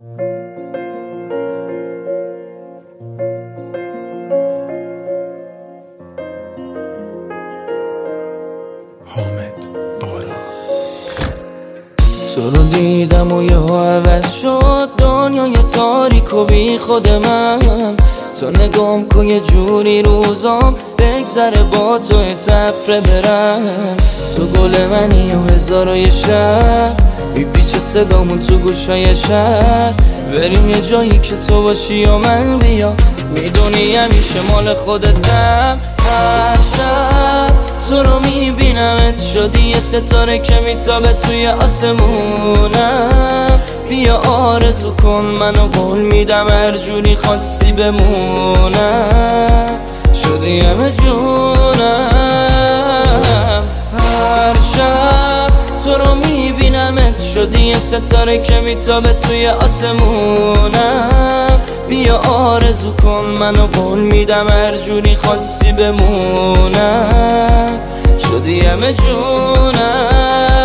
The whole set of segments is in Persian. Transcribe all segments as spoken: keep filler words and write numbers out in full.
حامد آرا. تو رو دیدم و یه عوض شد دنیای تاریک و بی خود من. تو نگام کن یه جوری روزام بگذره با تو تفره برم. تو گل منی و هزار و یه شب میپیچه صدامون تو گوشای شهر. بریم یه جایی که تو باشی یا من بیا، میدونی همیشه مال خودتم. هر شب تو رو میبینمت شدی یه ستاره که میتابه توی آسمونم. بیا آرزو کن منو قول میدم هر جوری خواستی بمونم. شدی همه جونم. هر شب تو رو میبینمت شدی یه ستاره که میتابه توی آسمونم. بیا آرزو کن منو قول میدم هر جوری خواستی بمونم. شدی همه جونم.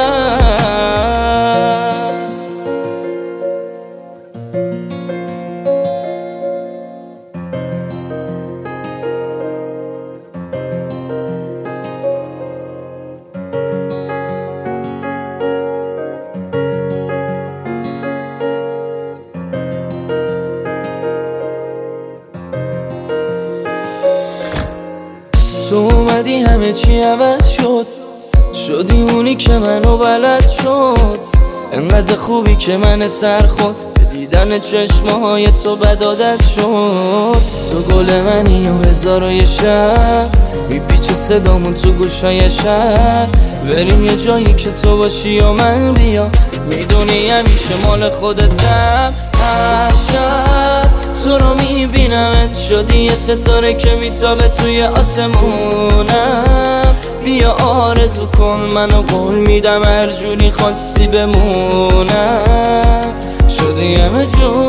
تو اومدی همه چی عوض شد، شدی اونی که منو بلد شد. انقدر خوبی که من سر خود به دیدن چشمهای تو بد عادت شد. تو گل منی و هزار و یه شب میپیچه صدامون تو گوشای شهر. بریم یه جایی که تو باشی یا من بیا، میدونی همیشه مال خودتم. هر شب تو رو میبینمت شدی یه ستاره که میتابه توی آسمونم. بیا آرزو کن منو قول میدم هر جوری خواستی بمونم. شدی همه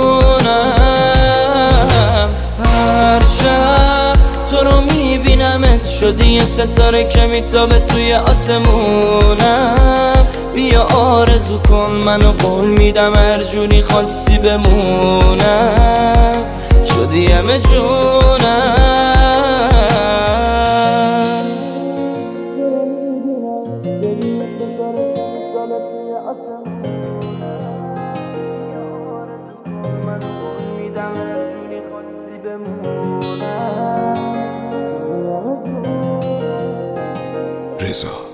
جونم. هر شب تو رو میبینمت شدی یه ستاره که میتابه توی آسمونم. بیا آرزو کن منو قول میدم هر جوری خواستی بمونم. شدی همه جونم. رضا